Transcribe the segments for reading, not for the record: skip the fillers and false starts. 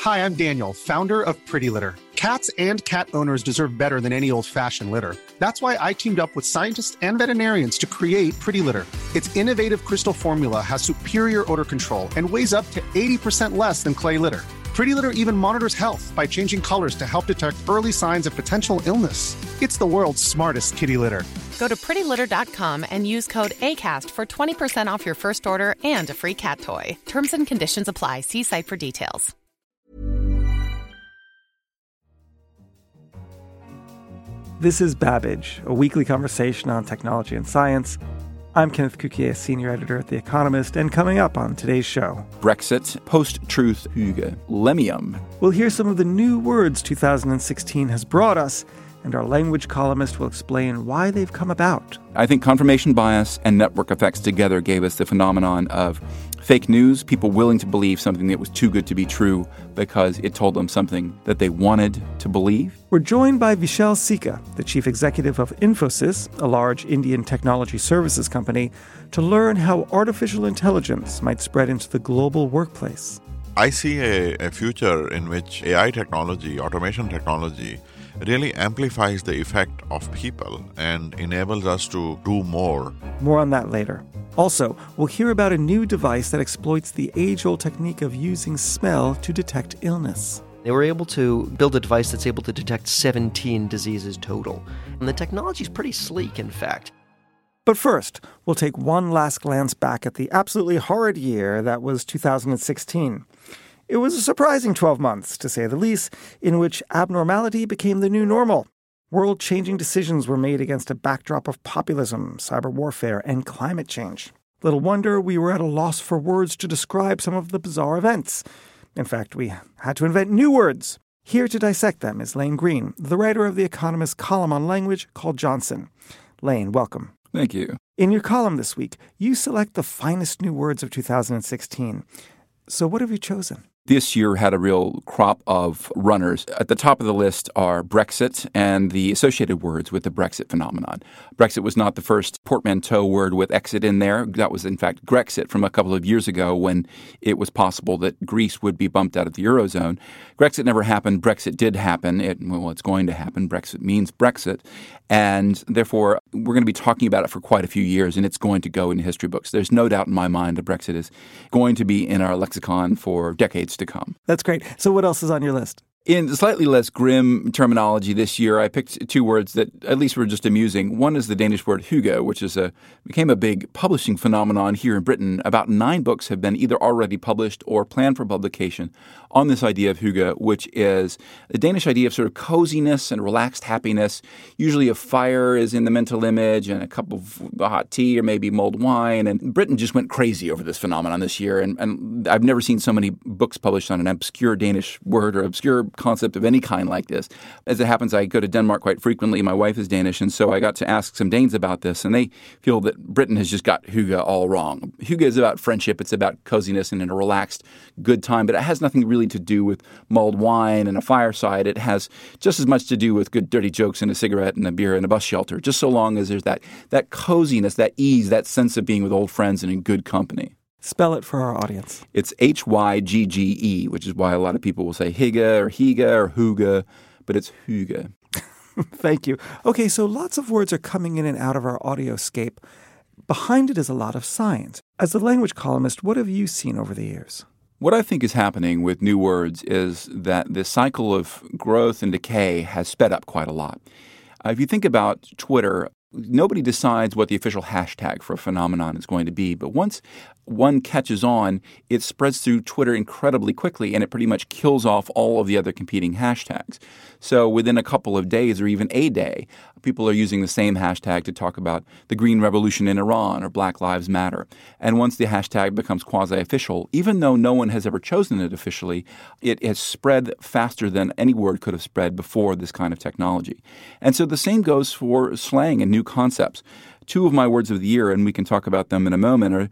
Hi, I'm Daniel, founder of Pretty Litter. Cats and cat owners deserve better than any old-fashioned litter. That's why I teamed up with scientists and veterinarians to create Pretty Litter. Its innovative crystal formula has superior odor control and weighs up to 80% less than clay litter. Pretty Litter even monitors health by changing colors to help detect early signs of potential illness. It's the world's smartest kitty litter. Go to prettylitter.com and use code ACAST for 20% off your first order and a free cat toy. Terms and conditions apply. See site for details. This is Babbage, a weekly conversation on technology and science. I'm Kenneth Cukier, senior editor at The Economist, and coming up on today's show... Brexit, post-truth hygge, Lemium. We'll hear some of the new words 2016 has brought us, and our language columnist will explain why they've come about. I think confirmation bias and network effects together gave us the phenomenon of fake news, people willing to believe something that was too good to be true because it told them something that they wanted to believe. We're joined by Vishal Sikka, the chief executive of Infosys, a large Indian technology services company, to learn how artificial intelligence might spread into the global workplace. I see a future in which AI technology, automation technology, really amplifies the effect of people and enables us to do more. More on that later. Also, we'll hear about a new device that exploits the age-old technique of using smell to detect illness. They were able to build a device that's able to detect 17 diseases total. And the technology is pretty sleek, in fact. But first, we'll take one last glance back at the absolutely horrid year that was 2016. It was a surprising 12 months, to say the least, in which abnormality became the new normal. World-changing decisions were made against a backdrop of populism, cyber warfare, and climate change. Little wonder we were at a loss for words to describe some of the bizarre events. In fact, we had to invent new words. Here to dissect them is Lane Green, the writer of The Economist column on language called Johnson. Lane, welcome. Thank you. In your column this week, you select the finest new words of 2016. So what have you chosen? This year had a real crop of runners. At the top of the list are Brexit and the associated words with the Brexit phenomenon. Brexit was not the first portmanteau word with exit in there. That was, in fact, Grexit from a couple of years ago when it was possible that Greece would be bumped out of the Eurozone. Grexit never happened. Brexit did happen. It's going to happen. Brexit means Brexit. And therefore, we're going to be talking about it for quite a few years, and it's going to go in history books. There's no doubt in my mind that Brexit is going to be in our lexicon for decades to come. That's great. So what else is on your list? In slightly less grim terminology this year, I picked two words that at least were just amusing. One is the Danish word hygge, which became a big publishing phenomenon here in Britain. About 9 books have been either already published or planned for publication on this idea of hygge, which is the Danish idea of sort of coziness and relaxed happiness. Usually a fire is in the mental image and a cup of hot tea or maybe mulled wine. And Britain just went crazy over this phenomenon this year. And I've never seen so many books published on an obscure Danish word or obscure concept of any kind like this. As it happens, I go to Denmark quite frequently. My wife is Danish, and so I got to ask some Danes about this, and they feel that Britain has just got hygge all wrong. Hygge is about friendship. It's about coziness and a relaxed, good time, but it has nothing really to do with mulled wine and a fireside. It has just as much to do with good, dirty jokes and a cigarette and a beer and a bus shelter, just so long as there's that coziness, that ease, that sense of being with old friends and in good company. Spell it for our audience. It's Hygge, which is why a lot of people will say hygge or hygge or hygge, but it's hygge. Thank you. Okay, so lots of words are coming in and out of our audioscape. Behind it is a lot of science. As a language columnist, what have you seen over the years? What I think is happening with new words is that the cycle of growth and decay has sped up quite a lot. If you think about Twitter, nobody decides what the official hashtag for a phenomenon is going to be. But once one catches on, it spreads through Twitter incredibly quickly, and it pretty much kills off all of the other competing hashtags. So within a couple of days or even a day, people are using the same hashtag to talk about the Green Revolution in Iran or Black Lives Matter. And once the hashtag becomes quasi-official, even though no one has ever chosen it officially, it has spread faster than any word could have spread before this kind of technology. And so the same goes for slang and new concepts. Two of my words of the year, and we can talk about them in a moment, are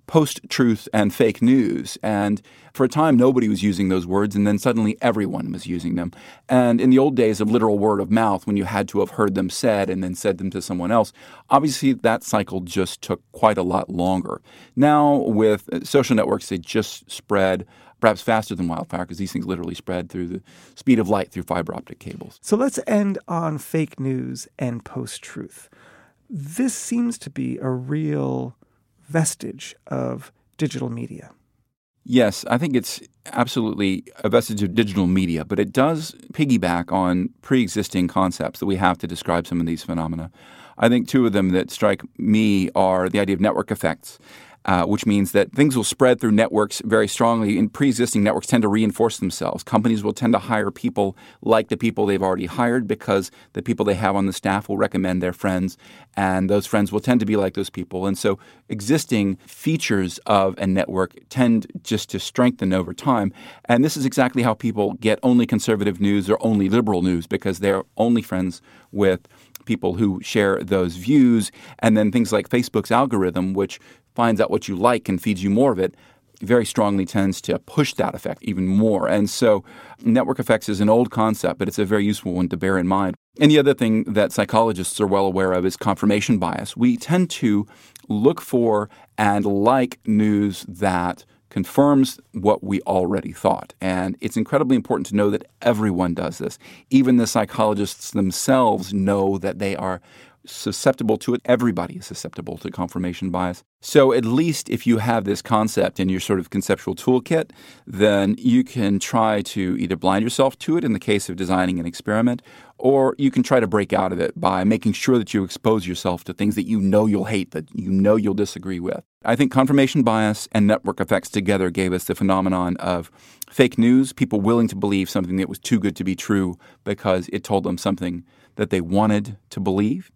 post-truth and fake news. And for a time, nobody was using those words, and then suddenly everyone was using them. And in the old days of literal word of mouth, when you had to have heard them said and then said them to someone else, obviously that cycle just took quite a lot longer. Now, with social networks, they just spread perhaps faster than wildfire, because these things literally spread through the speed of light through fiber optic cables. So let's end on fake news and post-truth. This seems to be a real vestige of digital media. Yes, I think it's absolutely a vestige of digital media, but it does piggyback on pre-existing concepts that we have to describe some of these phenomena. I think two of them that strike me are the idea of network effects, which means that things will spread through networks very strongly, and pre-existing networks tend to reinforce themselves. Companies will tend to hire people like the people they've already hired because the people they have on the staff will recommend their friends, and those friends will tend to be like those people. And so existing features of a network tend just to strengthen over time. And this is exactly how people get only conservative news or only liberal news, because they're only friends with people who share those views. And then things like Facebook's algorithm, which finds out what you like and feeds you more of it, very strongly tends to push that effect even more. And so network effects is an old concept, but it's a very useful one to bear in mind. And the other thing that psychologists are well aware of is confirmation bias. We tend to look for and like news that confirms what we already thought. And it's incredibly important to know that everyone does this. Even the psychologists themselves know that they are susceptible to it. Everybody is susceptible to confirmation bias. So at least if you have this concept in your sort of conceptual toolkit, then you can try to either blind yourself to it in the case of designing an experiment, or you can try to break out of it by making sure that you expose yourself to things that you know you'll hate, that you know you'll disagree with. I think confirmation bias and network effects together gave us the phenomenon of fake news, people willing to believe something that was too good to be true because it told them something that they wanted to believe.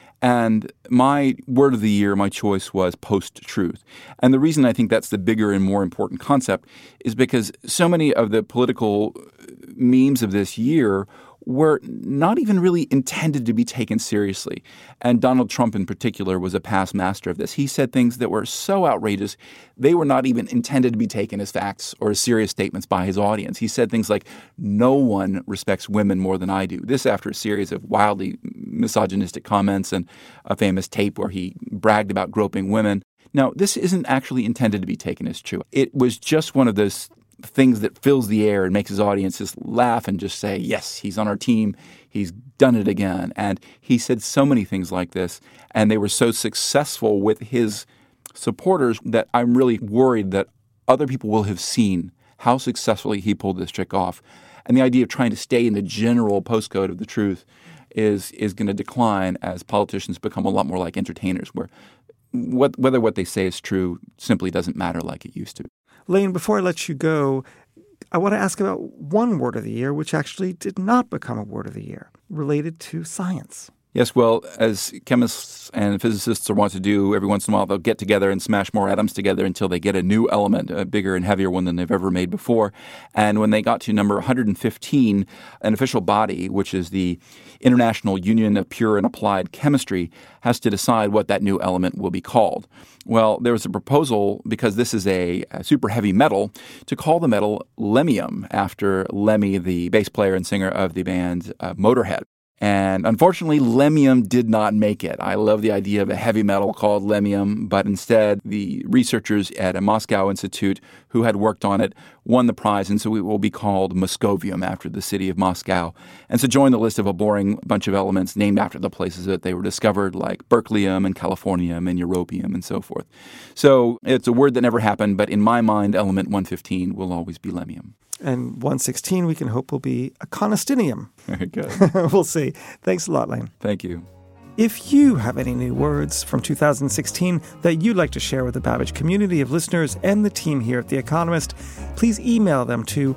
And my word of the year, my choice was post-truth. And the reason I think that's the bigger and more important concept is because so many of the political memes of this year were not even really intended to be taken seriously. And Donald Trump in particular was a past master of this. He said things that were so outrageous, they were not even intended to be taken as facts or as serious statements by his audience. He said things like, "No one respects women more than I do." This after a series of wildly misogynistic comments and a famous tape where he bragged about groping women. Now, this isn't actually intended to be taken as true. It was just one of those things that fills the air and makes his audience just laugh and just say, yes, he's on our team, he's done it again. And he said so many things like this, and they were so successful with his supporters that I'm really worried that other people will have seen how successfully he pulled this trick off. And the idea of trying to stay in the general postcode of the truth is going to decline as politicians become a lot more like entertainers, where whether what they say is true simply doesn't matter like it used to. Lane, before I let you go, I want to ask about one word of the year, which actually did not become a word of the year, related to science. Yes, well, as chemists and physicists are wont to do, every once in a while they'll get together and smash more atoms together until they get a new element, a bigger and heavier one than they've ever made before. And when they got to number 115, an official body, which is the International Union of Pure and Applied Chemistry, has to decide what that new element will be called. Well, there was a proposal, because this is a super heavy metal, to call the metal lemium after Lemmy, the bass player and singer of the band Motorhead. And unfortunately, lemium did not make it. I love the idea of a heavy metal called lemium, but instead the researchers at a Moscow institute who had worked on it won the prize, and so it will be called Moscovium after the city of Moscow. And so join the list of a boring bunch of elements named after the places that they were discovered, like berkelium and californium and europium and so forth. So it's a word that never happened, but in my mind, element 115 will always be lemium. And 116, we can hope, will be a conostinium. Very good. We'll see. Thanks a lot, Lane. Thank you. If you have any new words from 2016 that you'd like to share with the Babbage community of listeners and the team here at The Economist, please email them to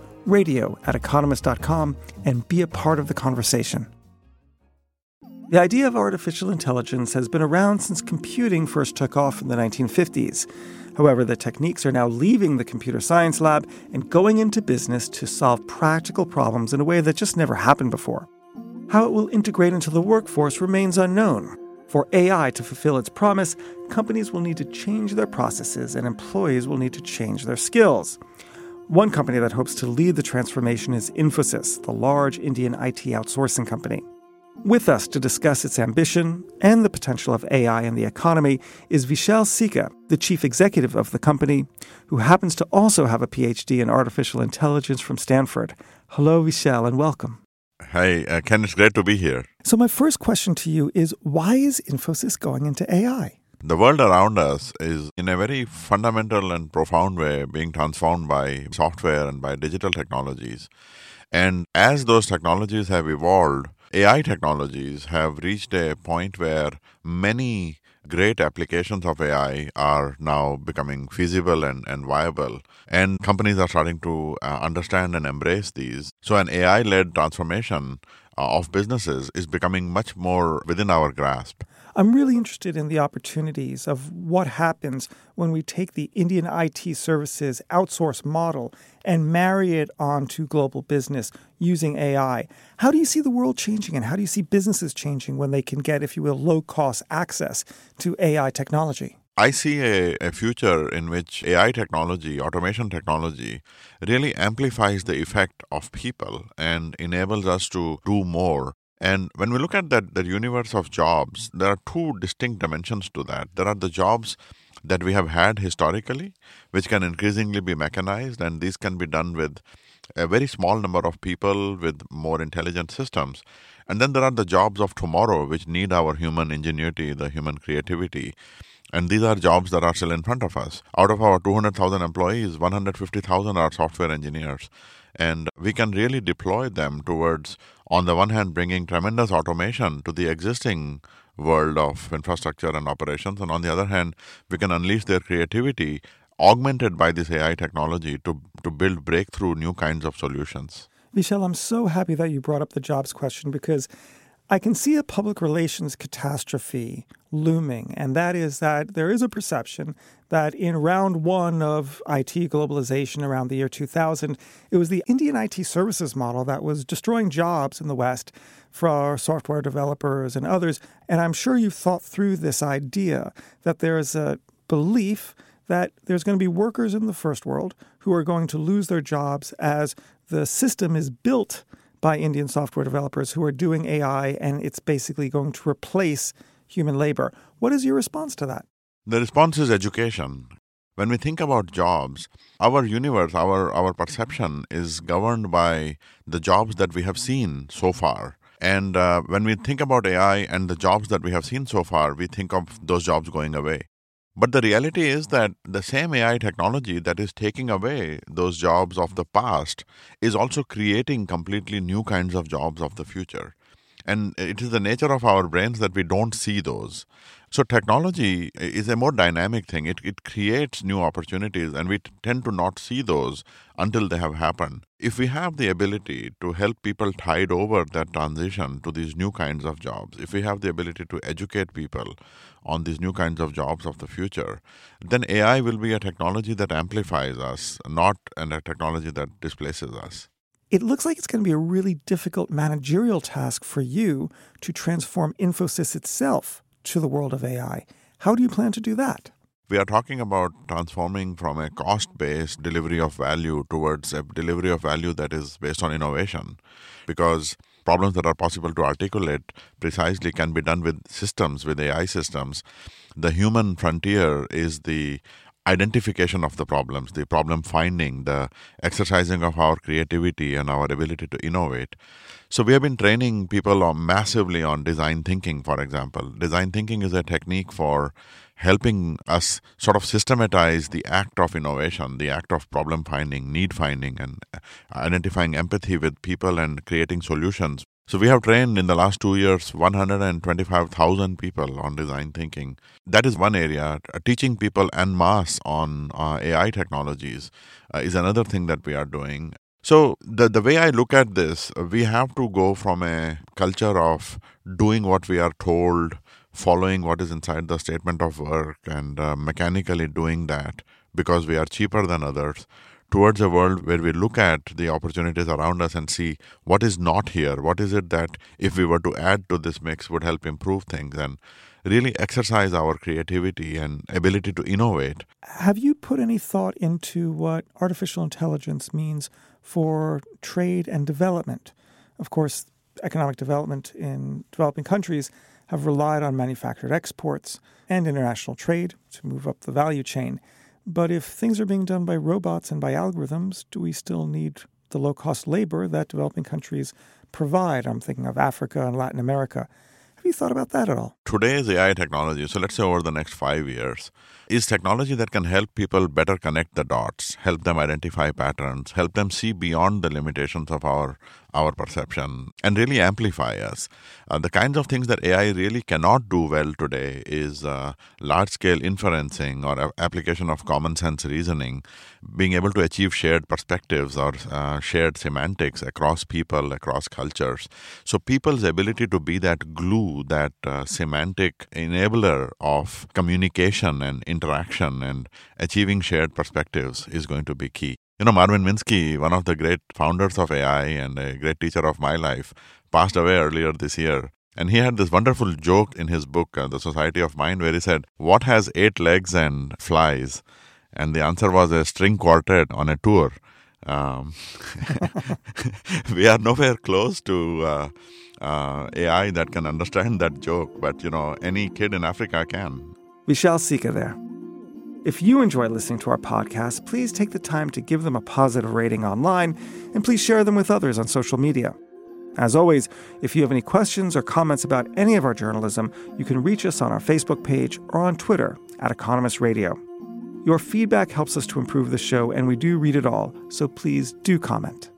radio@economist.com and be a part of the conversation. The idea of artificial intelligence has been around since computing first took off in the 1950s. However, the techniques are now leaving the computer science lab and going into business to solve practical problems in a way that just never happened before. How it will integrate into the workforce remains unknown. For AI to fulfill its promise, companies will need to change their processes and employees will need to change their skills. One company that hopes to lead the transformation is Infosys, the large Indian IT outsourcing company. With us to discuss its ambition and the potential of AI in the economy is Vishal Sikka, the chief executive of the company, who happens to also have a PhD in artificial intelligence from Stanford. Hello, Vishal, and welcome. Hi, Ken, it's great to be here. So my first question to you is, why is Infosys going into AI? The world around us is, in a very fundamental and profound way, being transformed by software and by digital technologies. And as those technologies have evolved, AI technologies have reached a point where many great applications of AI are now becoming feasible and viable. And companies are starting to understand and embrace these. So an AI-led transformation of businesses is becoming much more within our grasp. I'm really interested in the opportunities of what happens when we take the Indian IT services outsource model and marry it onto global business using AI. How do you see the world changing and how do you see businesses changing when they can get, if you will, low-cost access to AI technology? I see a future in which AI technology, automation technology, really amplifies the effect of people and enables us to do more. And when we look at that universe of jobs, there are two distinct dimensions to that. There are the jobs that we have had historically, which can increasingly be mechanized, and these can be done with a very small number of people with more intelligent systems. And then there are the jobs of tomorrow, which need our human ingenuity, the human creativity. And these are jobs that are still in front of us. Out of our 200,000 employees, 150,000 are software engineers. And we can really deploy them towards, on the one hand, bringing tremendous automation to the existing world of infrastructure and operations. And on the other hand, we can unleash their creativity, augmented by this AI technology, to build breakthrough new kinds of solutions. Vishal, I'm so happy that you brought up the jobs question because I can see a public relations catastrophe looming, and that is that there is a perception that in round one of IT globalization around the year 2000, it was the Indian IT services model that was destroying jobs in the West for software developers and others. And I'm sure you've thought through this idea that there is a belief that there's going to be workers in the first world who are going to lose their jobs as the system is built by Indian software developers who are doing AI, and it's basically going to replace human labor. What is your response to that? The response is education. When we think about jobs, our universe, our perception is governed by the jobs that we have seen so far. And when we think about AI and the jobs that we have seen so far, we think of those jobs going away. But the reality is that the same AI technology that is taking away those jobs of the past is also creating completely new kinds of jobs of the future. And it is the nature of our brains that we don't see those. So technology is a more dynamic thing. It creates new opportunities, and we tend to not see those until they have happened. If we have the ability to help people tide over that transition to these new kinds of jobs, if we have the ability to educate people on these new kinds of jobs of the future, then AI will be a technology that amplifies us, not a technology that displaces us. It looks like it's going to be a really difficult managerial task for you to transform Infosys itself to the world of AI. How do you plan to do that? We are talking about transforming from a cost-based delivery of value towards a delivery of value that is based on innovation, because problems that are possible to articulate precisely can be done with systems, with AI systems. The human frontier is the identification of the problems, the problem finding, the exercising of our creativity and our ability to innovate. So we have been training people massively on design thinking, for example. Design thinking is a technique for helping us sort of systematize the act of innovation, the act of problem finding, need finding, and identifying empathy with people and creating solutions. So we have trained in the last 2 years 125,000 people on design thinking. That is one area. Teaching people en masse on AI technologies is another thing that we are doing. So the way I look at this, we have to go from a culture of doing what we are told, following what is inside the statement of work, and mechanically doing that because we are cheaper than others, towards a world where we look at the opportunities around us and see what is not here, what is it that if we were to add to this mix would help improve things. And really exercise our creativity and ability to innovate. Have you put any thought into what artificial intelligence means for trade and development? Of course, economic development in developing countries have relied on manufactured exports and international trade to move up the value chain. But if things are being done by robots and by algorithms, do we still need the low-cost labor that developing countries provide? I'm thinking of Africa and Latin America. Have you thought about that at all? Today's AI technology, so let's say over the next 5 years, is technology that can help people better connect the dots, help them identify patterns, help them see beyond the limitations of our perception, and really amplify us. The kinds of things that AI really cannot do well today is large-scale inferencing or application of common sense reasoning, being able to achieve shared perspectives or shared semantics across people, across cultures. So people's ability to be that glue, that semantic enabler of communication and interaction and achieving shared perspectives is going to be key. Marvin Minsky, one of the great founders of AI and a great teacher of my life, passed away earlier this year. And he had this wonderful joke in his book, The Society of Mind, where he said, "What has 8 legs and flies?" And the answer was a string quartet on a tour. We are nowhere close to AI that can understand that joke, but any kid in Africa can. Vishal Sikka there. If you enjoy listening to our podcast, please take the time to give them a positive rating online, and please share them with others on social media. As always, if you have any questions or comments about any of our journalism, you can reach us on our Facebook page or on Twitter @Economist Radio. Your feedback helps us to improve the show, and we do read it all, so please do comment.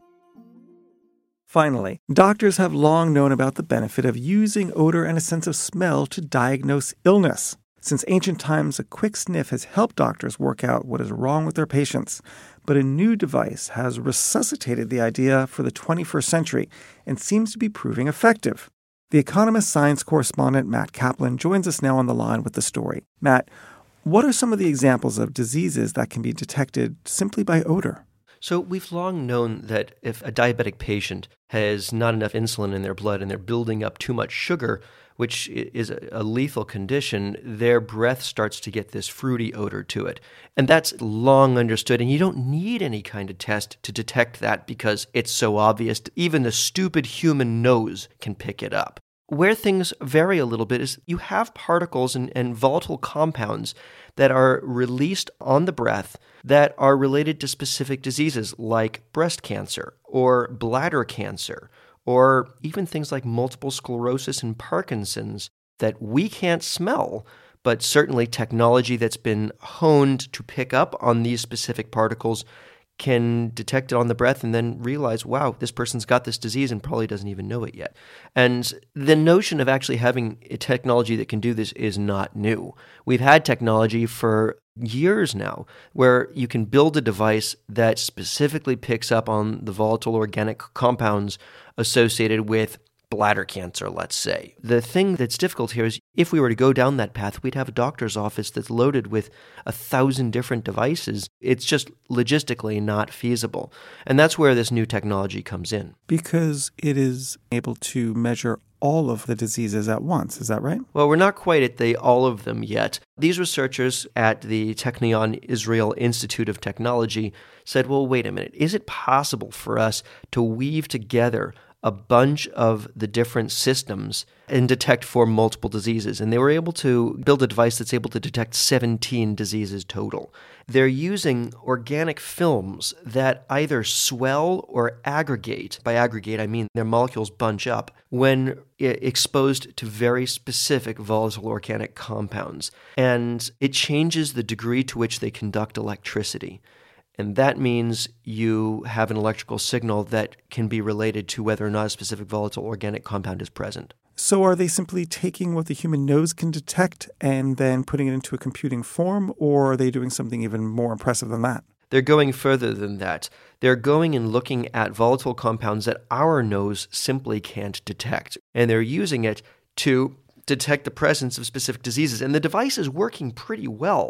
Finally, doctors have long known about the benefit of using odor and a sense of smell to diagnose illness. Since ancient times, a quick sniff has helped doctors work out what is wrong with their patients. But a new device has resuscitated the idea for the 21st century and seems to be proving effective. The Economist science correspondent Matt Kaplan joins us now on the line with the story. Matt, what are some of the examples of diseases that can be detected simply by odor? So we've long known that if a diabetic patient has not enough insulin in their blood and they're building up too much sugar, which is a lethal condition, their breath starts to get this fruity odor to it. And that's long understood, and you don't need any kind of test to detect that because it's so obvious. Even the stupid human nose can pick it up. Where things vary a little bit is you have particles and volatile compounds that are released on the breath that are related to specific diseases like breast cancer or bladder cancer, or even things like multiple sclerosis and Parkinson's that we can't smell, but certainly technology that's been honed to pick up on these specific particles can detect it on the breath and then realize, wow, this person's got this disease and probably doesn't even know it yet. And the notion of actually having a technology that can do this is not new. We've had technology for years now where you can build a device that specifically picks up on the volatile organic compounds associated with bladder cancer, let's say. The thing that's difficult here is if we were to go down that path, we'd have a doctor's office that's loaded with 1,000 different devices. It's just logistically not feasible. And that's where this new technology comes in. Because it is able to measure all of the diseases at once, is that right? Well, we're not quite at the all of them yet. These researchers at the Technion Israel Institute of Technology said, well, wait a minute, is it possible for us to weave together a bunch of the different systems and detect for multiple diseases? And they were able to build a device that's able to detect 17 diseases total. They're using organic films that either swell or aggregate. By aggregate, I mean their molecules bunch up when exposed to very specific volatile organic compounds. And it changes the degree to which they conduct electricity. And that means you have an electrical signal that can be related to whether or not a specific volatile organic compound is present. So are they simply taking what the human nose can detect and then putting it into a computing form, or are they doing something even more impressive than that? They're going further than that. They're going and looking at volatile compounds that our nose simply can't detect. And they're using it to detect the presence of specific diseases. And the device is working pretty well.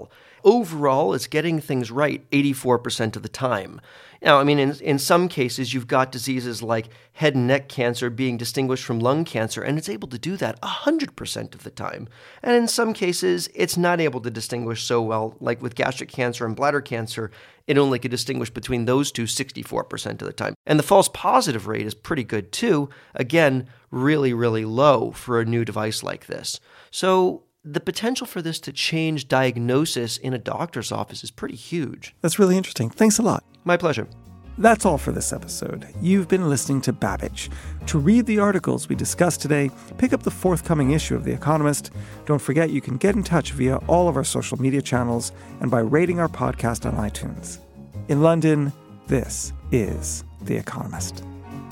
overall it's getting things right 84% of the time. Now, I mean, in some cases, you've got diseases like head and neck cancer being distinguished from lung cancer, and it's able to do that 100% of the time. And in some cases, it's not able to distinguish so well, like with gastric cancer and bladder cancer, it only could distinguish between those two 64% of the time. And the false positive rate is pretty good too. Again, really, really low for a new device like this. So the potential for this to change diagnosis in a doctor's office is pretty huge. That's really interesting. Thanks a lot. My pleasure. That's all for this episode. You've been listening to Babbage. To read the articles we discussed today, pick up the forthcoming issue of The Economist. Don't forget you can get in touch via all of our social media channels and by rating our podcast on iTunes. In London, this is The Economist.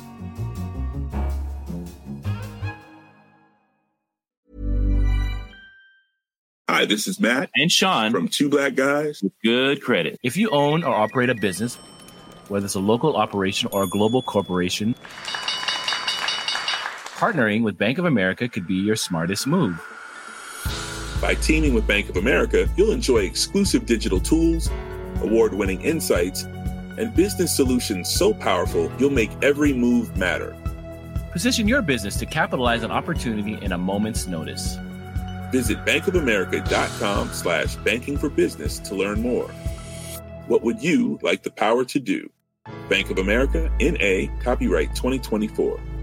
Hi, this is Matt and Sean from Two Black Guys with Good Credit. If you own or operate a business, whether it's a local operation or a global corporation, partnering with Bank of America could be your smartest move. By teaming with Bank of America, you'll enjoy exclusive digital tools, award-winning insights, and business solutions so powerful you'll make every move matter. Position your business to capitalize on opportunity in a moment's notice. Visit bankofamerica.com/banking for business to learn more. What would you like the power to do? Bank of America, N.A., copyright 2024.